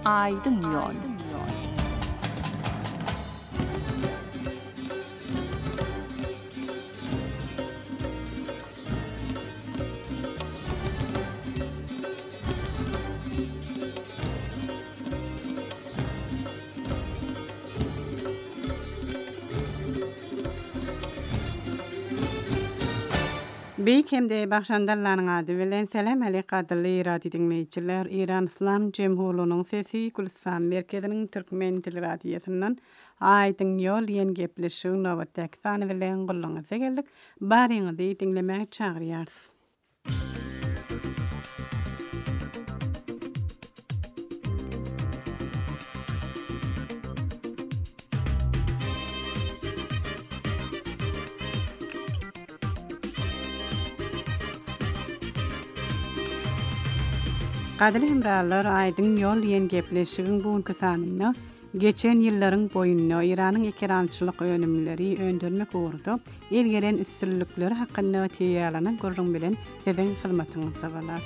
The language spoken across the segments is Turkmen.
Aydın yol. Beýkemde başlandarlaryň ady bilen selam aleykadyly radio dinleýijiler. İran İslam Jemhuriyetining sesi Gülistan merkeziniň türkmen dili radiosundan Aydın ýol ýen gepleşiň nowatdaky sany bilen gulluňyza geldik. Baryňyzy dinlemäge çagyrýarys. Gadry hemralar Aydın ýol ýen gepleşigiň buňky sanyna geçen ýyllaryň boýunda Iranyň ekrançylyk önümleri öndürmek uğrunda elgeren üstünlükleri hakynda teýýarlanan gurrun bilen siziň hyzmatyňyzda bolar.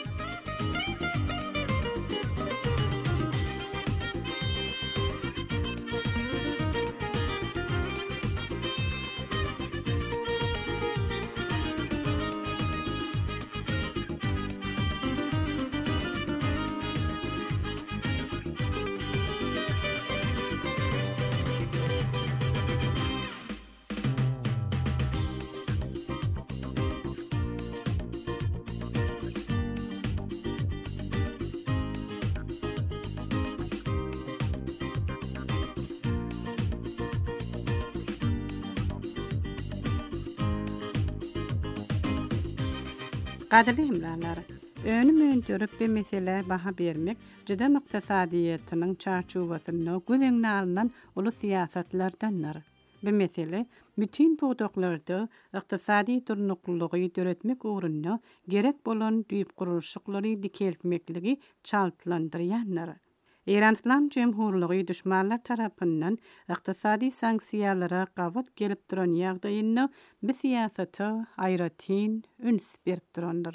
Gadry hemralar, önüm öndürüp bir mesele baha bermek, jyda muktasadiýetynyň çarçubasyna güneňne alynan uly siýasatlardandyr. Bu mesele bütün pogdoklarda ykdysady durnuklygy döretmek ugrunda gerek bolan düýp gurulşyklary dikeltmekligi çaltlandyrýandyr. İran İslam Cemhuriyeti düşmanlar tarapyndan ykdysady sanksiýalara gawat gelip duran ýagdaýynda bu siýasata aýratyn üns berip durandyr.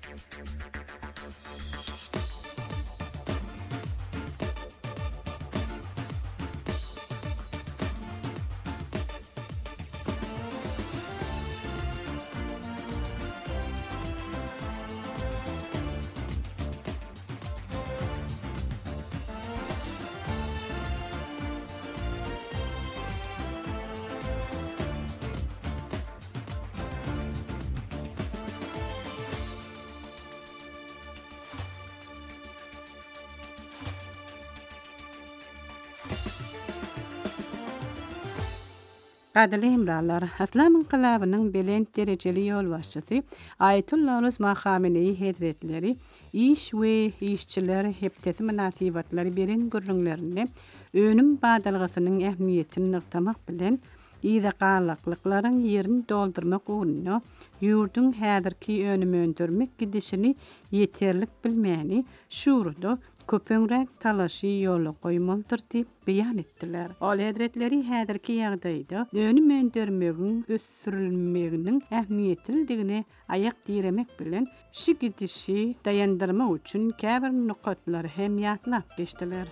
Gadly hemralar, Islam inqilabynyň belent derejeli ýol başçysy Ayetullah Khamenei Hazretleri iş we işçiler hepdesi münasibatlary beren gurrunlaryny önüm badalgasynyň ähmiýetini nyktamak bilen ýa-da ýerini doldurmak ugrunda ýurdun häzirki önümi öndürmek gidişini ýeterlik bilmäni şurda köpüňrek talaşy ýola goýmaldyr diýip beýan etdiler. Ol Hazretleri häzirki ýagdaýda önüm öndürmegiň ösürilmeginiň ähmiýetligine aýak diremek bilen şu gidişi daýandyrmak üçin käbir nukatlary hem ýatlap geçdiler.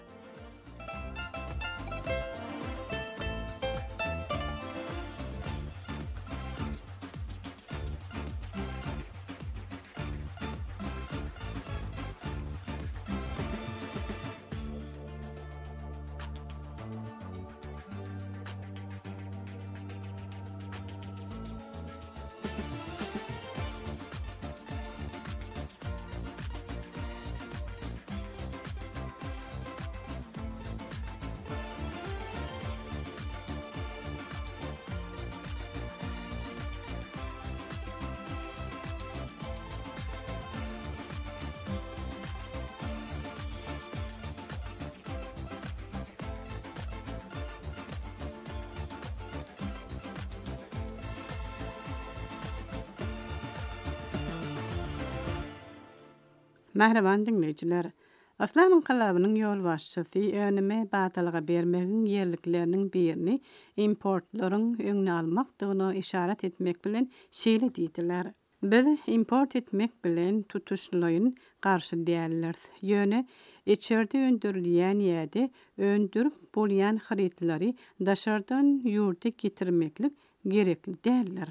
Mähreban dinleýijiler. Islam inqilabynyň ýol başçysy önüme batylga bermegiň ýerlikleriniň birini importlaryň öňüne almakdygyna işaret etmek bilen şeýle diýdiler. Biz import etmek bilen tutuşlaryň garşy däller. Ýöne içeride öndürilýän ýerde öndürüp bolýan harytlary daşardan ýurda getirmeklik gerekli däller.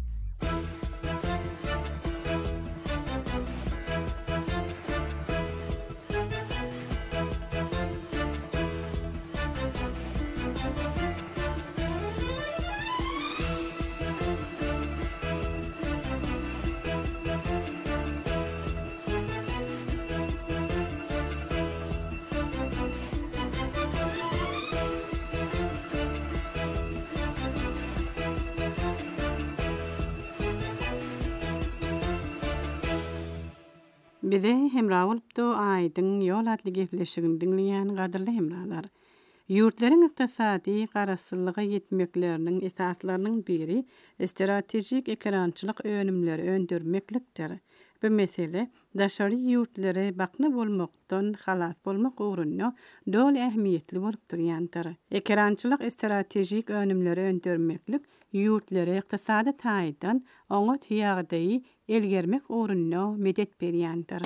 Bize hemra bolup da aýdyň ýol adly gepleşigini dinleýän gadyrly hemralar. Ýurtlaryň ykdysady garaşsyzlygy ýetmekleriniň esaslarynyň biri stratejik ekrançylyk önümleri öndürmeklikdir. Bu mesele daşary ýurtlary bakna bolmakdan halat bolmak ugrunda dol ähmiýetli bolup durýandyr. Ekrançylyk stratejik önümleri öndürmeklik ýurtlary ykdysady taýdan oňa ýagdaýy elgermek ugrunda medet berýändir.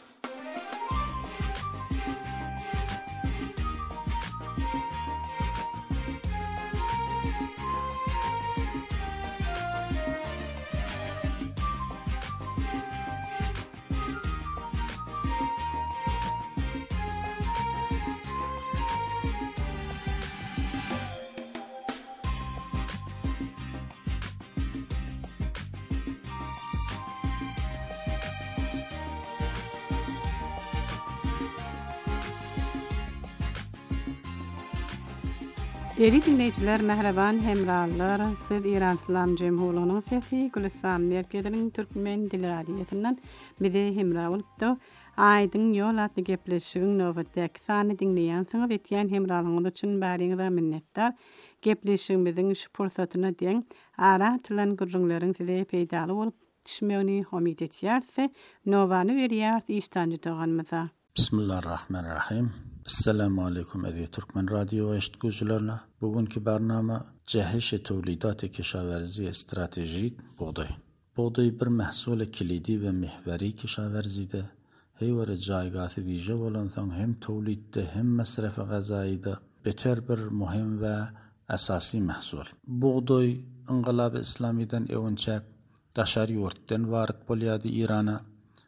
Eri dinleyiciler, mehreban hemrallar, siz İran İslam Cemhuriyeti'nin sesi Gülistan Merkezi'nin Türkmen Dil Radyosu'ndan bize hemra olup da aýdyň ýol adly gepleşigiň nowatdaky sany dinleýänsiňiz etýän hemralığınız üçin bäriňize minnetdar. Gepleşigimiziň şu pursatyna deň ara tilen gürrüňleriň size peýdaly bolup düşmegini umyt etýärse, nowany berýär iştanjy taganmyza. Bismillahirrahmanirrahim. Assalamu alaikum aziz Türkmen Radyo eşitgüçilerine. Bugünkü barnama Cehiş-i Tevlidat-ı Kişaverzi Stratejik Buğday. Buğday bir mehsul kilidi ve mihveri kişaverzide heyvere caygası vice olansan hem tevlidde hem mesrefe gazayida beter bir muhim ve esasi mehsul. Buğday İnqilab-ı İslami'den evunçak daşar yurtdan varit bolýady İran'a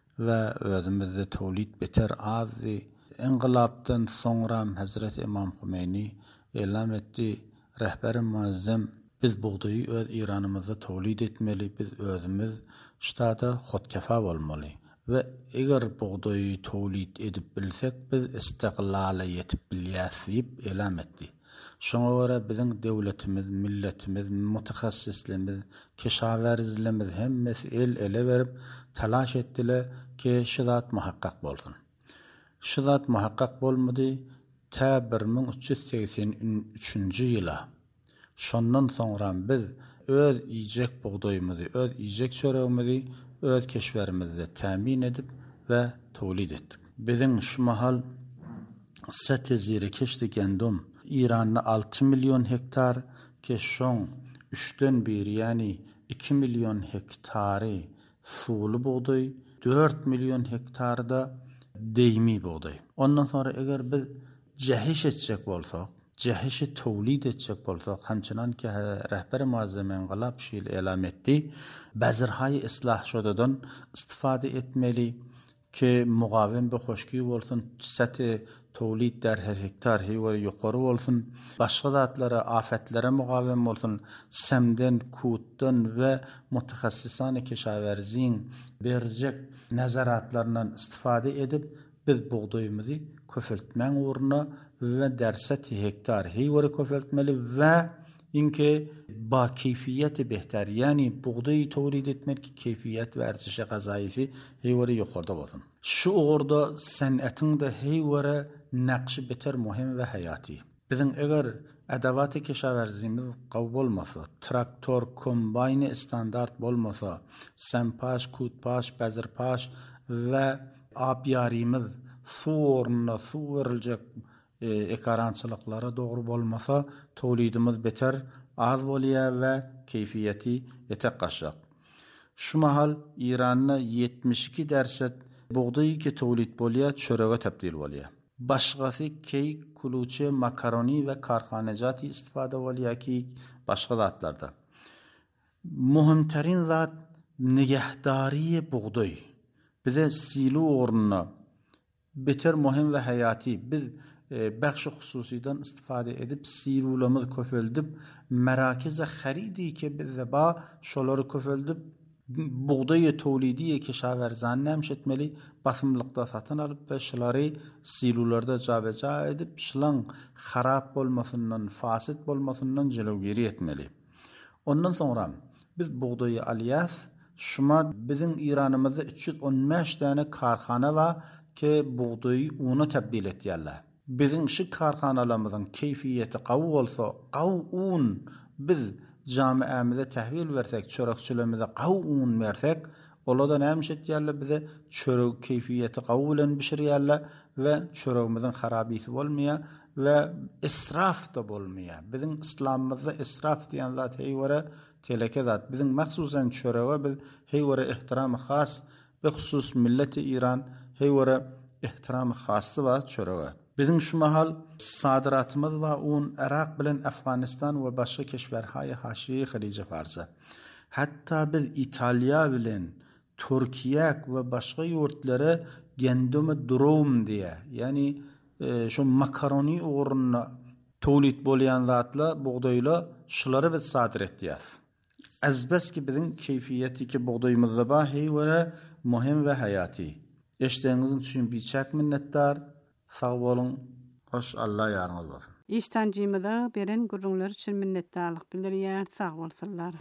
ve özümizde tevlid beter azı. İnqilabdan sonra Hazreti İmam Hümeyni elam etdi. Rehber-i muazzam biz buğdayı öz İran'ımızda tevlid etmeli, biz özümüz ştada xodkefa bolmaly. Ve eger buğdayı tevlid edip bilsek biz istiqlala yetip bilýäs diýip elam etdi. Şoňa görä biziň döwletimiz, milletimiz, mutahassislerimiz, kişawerzlerimiz hemmesi ele berip talaş etdiler ki şu zat muhakkak bolsun. Şu zat muhakkak bolmady ta 1383-nji ýyla. Şondan soňra biz öz ýejek buğdaýymyzy, öz ýejek çöregimizi öz keşwerimizde tämin edip we tewlid etdik. Biziň şu mahal setezire keşdi gendum İran'da 6 milyon hektar keşon 3'ten 1 yani 2 milyon hektary suwly buğday, 4 milyon hektarda deymi buğday. Ondan sonra eger biz cehiş etjek bolsak, cehişi tevlid etjek bolsak, hamçınan ki rehber-i muazzam İnqilab şeýle elam etdi, bazırhay islah şodadan istifade etmeli ki mugawim bir hoşki bolsun, seti tevlid der her hektar heywer ýokary bolsun, başga zatlara, afetlere mugawim bolsun, semden, kutdan ve mutahassisane keşawerziň berjek nazaratlarından istifade edip biz buğdaýymyzy köfeltmäň ugruna ve derseti hektar heywer köfeltmeli ve inki ba keyfiyeti behter, yani buğdayı tevlid etmek keyfiyet versişe gazaýysy heyweri ýokarda bolsun. Şu ugrda san'atyň da heywere naqşy beter muhim ve hayaty. Biziň eger edawaty keşawerzimiz gawy bolmasa, traktor, kombaýny standart bolmasa, sempaş, kutpaş, bezirpaş ve apyarimiz suwurna suwuriljek ekarançylyklara dogry bolmasa, tewlidimiz beter az bolýar we keyfiyeti ýetek gaşak. Şu mahal İran'na 72% buğday ki tevlid bolya çörege tebdil bolya. Başgası keyik, kuluçe, makaroni ve karxanecati istifade bolya ki başga zatlarda. Muhimterin zat nigehdari buğday. Bize silo uğruna beter muhim ve hayati biz bəxş xüsusidən istifade edip silulamız köföldüp merakize xaridi ki biz de ba şoları köföldüp buğdayı tevlidiye keşaverzan nemş etmeli basımlıkta satın alıp ve şıları silularda cabeca edip şılan harap olmasından, fasit olmasından celogiri etmeli. Ondan sonra biz buğdayı aliyaz, şuma bizim İran'ımızda 315 tane karxana var ki buğdayı una tebdil etiyerler. Bizim şu karxanalarımızın keyfiyeti qav olsa, qav un biz camiamıza tehvil versek, çörekçülerimize qav un versek, ola da neymiş etiyerler bize çörek keyfiyeti qav bilen pişiriyerler ve çöreğimizin harabisi olmaya ve israf da olmaya. Bizim İslam'ımızda israf diyen zat heyvara teleke zat. Bizim maksusen çöreğe biz heyvara ihtiram-ı khas ve husus milleti İran heyvara ihtiram-ı khası var çöreğe. Bizim şu mahal sadiratımız var un Irak bilen Afganistan ve başka keşverhay haşiye Halice Fars'a. Hatta biz İtalya bilen Türkiye ve başka yurtlara gendüme durum diye yani şu makaroni uğruna tevlid bolyan zatla buğdayla şuları biz sadir etdiyaz. Azbes ki bizim keyfiyeti ki buğdayımızda var heyvara muhim ve hayati. Eşteğinizin için birçok minnettar. Sağ olun. Hoş Allah yarınız olsun. İştancımıza beren gurrunlar için minnettarlık bildirýär. Sağ bolsunlar.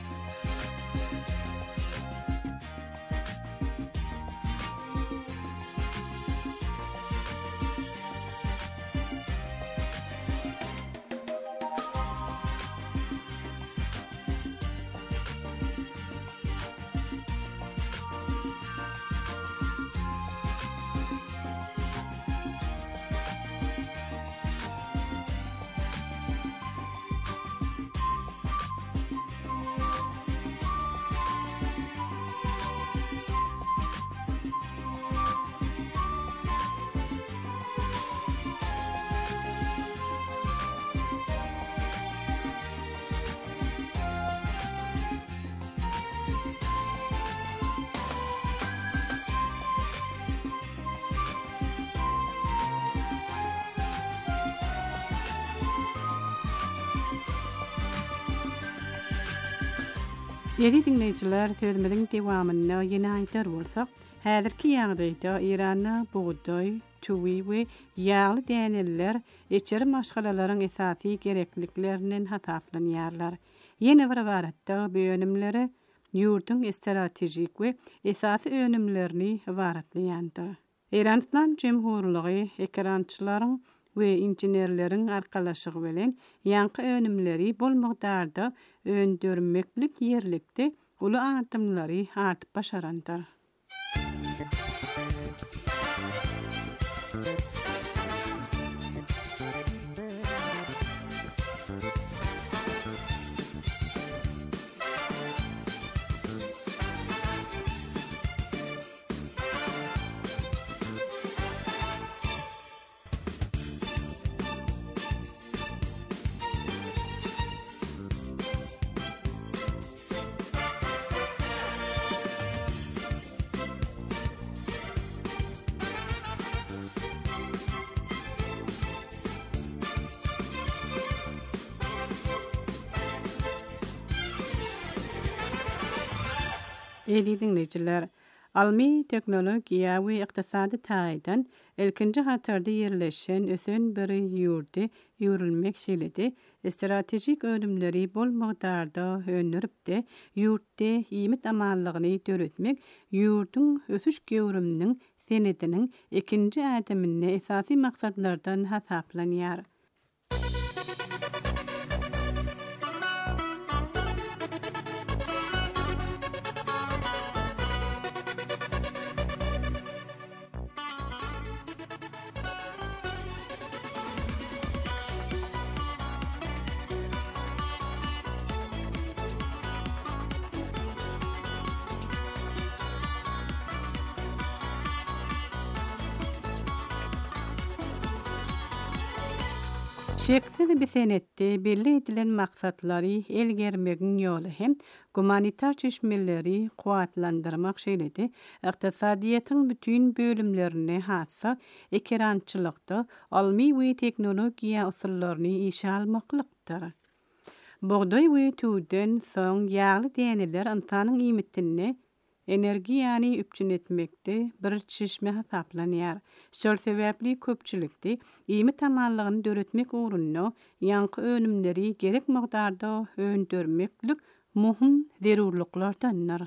Ýedi dinleýijiler, sözümiziň dewamyna ýene aýdar bolsak, häzirki ýagdaýda Iranda buğday, tüwi we ýagly däneller eçeri maşgalalaryň esasy gerekliklerinden hataplanýarlar. Ýene bir baratda bu önümleri ýurdun stratejik we esasy önümlerini baratlaýandyr. Iran Cemhurlygy ekrançylaryň we injenerleriň arkalaşygy bilen ýanky önümleri bol mygdarda öndürmeklik ýerlikde uly adımlary atyp başarandyr. Ýedi dinleýijiler, almy teknologiýa we ykdysady taýdan elkinji hatarda ýerleşen ösen bir ýurdy ýürülmek şeýledi. Stratejik önümleri bol mygdarda önüripde ýurtda iýmit amanlygyny döretmek ýurdun ösüş gewriminiň senediniň ikinji adamyny esasy maksatlardan hasaplanýar. Şeksiz bir senetde belli edilen maksatları elgermegin yolu hem humanitar çeşmeleri kuatlandırmak şeýledi. Iqtisadiýatyň bütün bölümlerine hassa ekrançylykda almy we teknologiýa usullaryny işe almaklykdyr. Bogdoý we tüden soň ýagly däneler antanyň iýmitini energiýany üpçün etmekde bir çeşme hesaplanýar. Şol sebäpli köpçülikde iými tamanlygyny döretmek ugrunda ýanky önümleri gerek mygdarda öndürmeklik muhim zerurluklardandyr.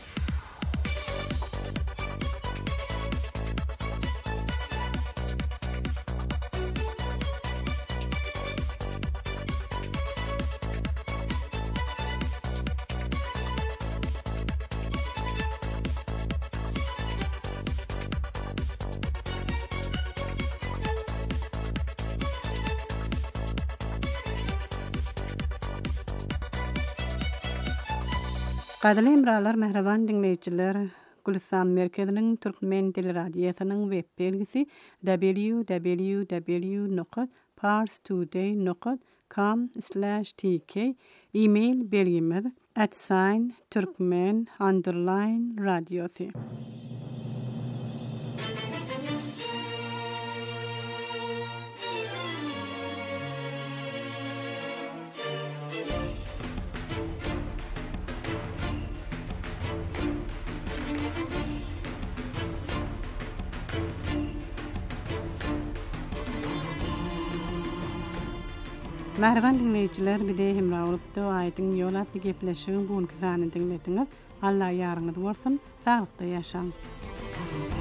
Gadly emralar, mehreban dinleýijiler, Gülistan merkeziniň türkmen dili radiosynyň web belgisi www.parstoday.com/tk, e-mail belgimiz @turkmen_radiosy. Merhaban dinleyijiler, bide hemra bolupdy aýdyň ýol atly gepleşigiň buňky sanyny dinlediňiz. Allah ýarňyz bolsun, saglykda ýaşaň.